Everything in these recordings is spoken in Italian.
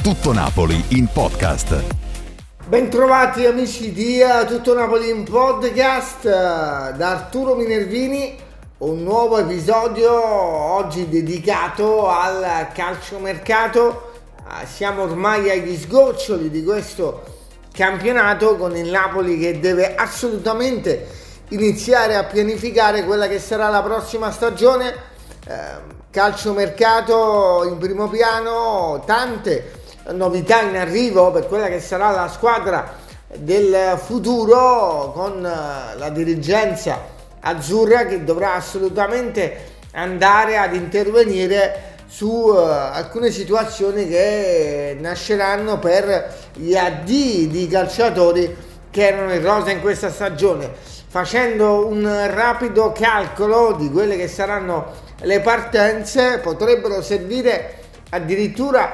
Tutto Napoli in podcast. Bentrovati amici di Tutto Napoli in podcast da Arturo Minervini, un nuovo episodio oggi dedicato al calciomercato. Siamo ormai agli sgoccioli di questo campionato, con il Napoli che deve assolutamente iniziare a pianificare quella che sarà la prossima stagione. Calciomercato in primo piano, tante novità in arrivo per quella che sarà la squadra del futuro, con la dirigenza azzurra che dovrà assolutamente andare ad intervenire su alcune situazioni che nasceranno per gli addii di calciatori che erano in rosa in questa stagione. Facendo un rapido calcolo di quelle che saranno le partenze, potrebbero servire addirittura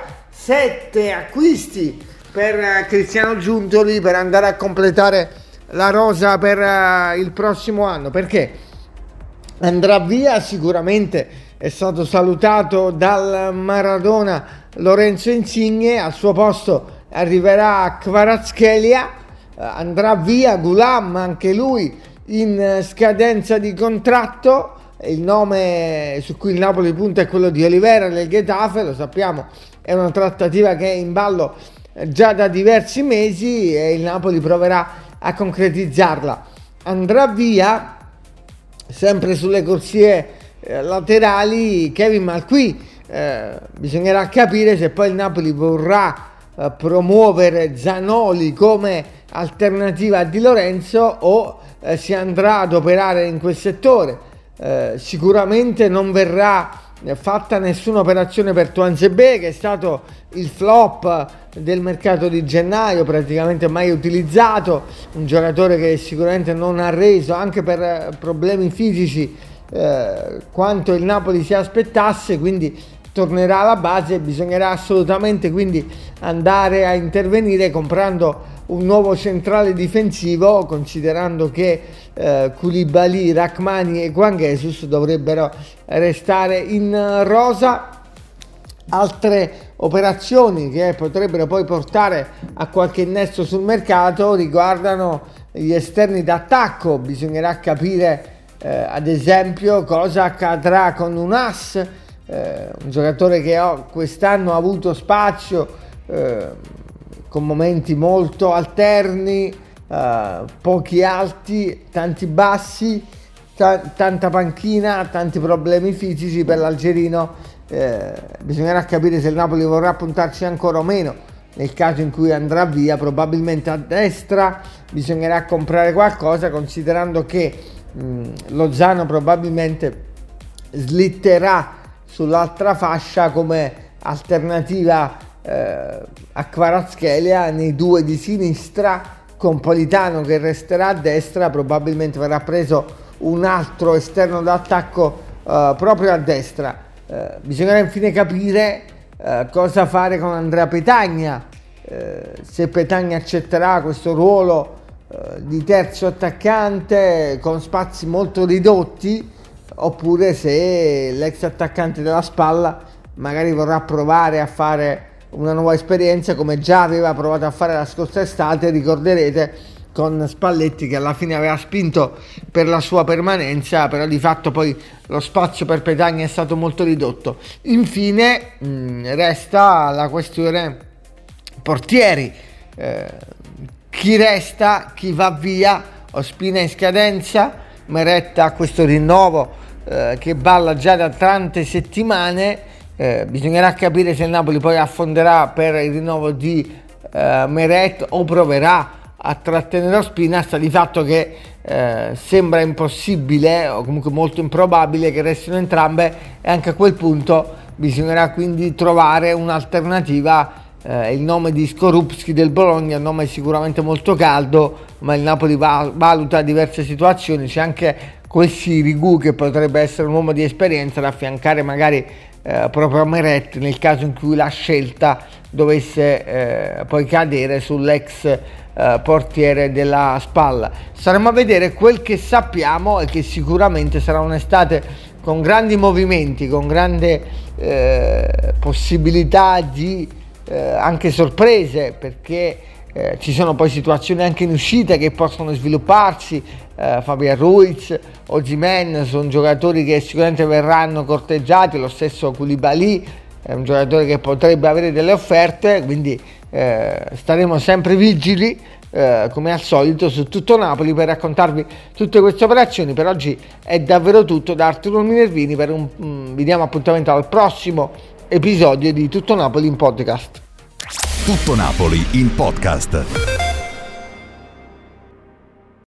7 acquisti per Cristiano Giuntoli per andare a completare la rosa per il prossimo anno, perché andrà via sicuramente, è stato salutato dal Maradona Lorenzo Insigne, al suo posto arriverà Kvaratskhelia, andrà via Ghoulam, anche lui in scadenza di contratto. Il nome su cui il Napoli punta è quello di Olivera del Getafe, lo sappiamo, è una trattativa che è in ballo già da diversi mesi e il Napoli proverà a concretizzarla. Andrà via, sempre sulle corsie laterali, Kevin Malqui. Bisognerà capire se poi il Napoli vorrà promuovere Zanoli come alternativa a Di Lorenzo o si andrà ad operare in quel settore. Sicuramente non verrà fatta nessuna operazione per Tuanzebe, che è stato il flop del mercato di gennaio, praticamente mai utilizzato, un giocatore che sicuramente non ha reso, anche per problemi fisici, quanto il Napoli si aspettasse, quindi tornerà alla base. Bisognerà assolutamente quindi andare a intervenire comprando un nuovo centrale difensivo, considerando che Koulibaly, Rachmani e Juan Jesus dovrebbero restare in rosa. Altre operazioni che potrebbero poi portare a qualche innesto sul mercato riguardano gli esterni d'attacco. Bisognerà capire ad esempio cosa accadrà con Unas, un giocatore che quest'anno ha avuto spazio con momenti molto alterni, pochi alti, tanti bassi, tanta panchina, tanti problemi fisici per l'algerino. Bisognerà capire se il Napoli vorrà puntarci ancora o meno. Nel caso in cui andrà via, probabilmente a destra bisognerà comprare qualcosa, considerando che Lozano probabilmente slitterà sull'altra fascia come alternativa a Kvaratskhelia. Nei due di sinistra, con Politano che resterà a destra, probabilmente verrà preso un altro esterno d'attacco proprio a destra. Bisognerà infine capire cosa fare con Andrea Petagna, se Petagna accetterà questo ruolo di terzo attaccante con spazi molto ridotti, oppure se l'ex attaccante della Spalla magari vorrà provare a fare una nuova esperienza, come già aveva provato a fare la scorsa estate, ricorderete, con Spalletti, che alla fine aveva spinto per la sua permanenza, però di fatto poi lo spazio per Petagna è stato molto ridotto. Infine resta la questione portieri, chi resta, chi va via. Ospina in scadenza, Meret ha questo rinnovo che balla già da tante settimane. Bisognerà capire se il Napoli poi affonderà per il rinnovo di Meret o proverà a trattenere Ospina. Sta di fatto che sembra impossibile, o comunque molto improbabile, che restino entrambe, e anche a quel punto bisognerà quindi trovare un'alternativa. Il nome di Skorupski del Bologna è un nome sicuramente molto caldo, ma il Napoli valuta diverse situazioni. C'è anche quel Sirigu che potrebbe essere un uomo di esperienza da affiancare magari proprio a Meret nel caso in cui la scelta dovesse poi cadere sull'ex portiere della Spalla. Staremo a vedere. Quel che sappiamo è che sicuramente sarà un'estate con grandi movimenti, con grande possibilità di anche sorprese, perché ci sono poi situazioni anche in uscita che possono svilupparsi. Fabian Ruiz, Osimhen sono giocatori che sicuramente verranno corteggiati, lo stesso Koulibaly è un giocatore che potrebbe avere delle offerte, quindi staremo sempre vigili come al solito su Tutto Napoli per raccontarvi tutte queste operazioni. Per oggi è davvero tutto da Arturo Minervini, vi diamo appuntamento al prossimo episodio di Tutto Napoli in podcast. Tutto Napoli in podcast.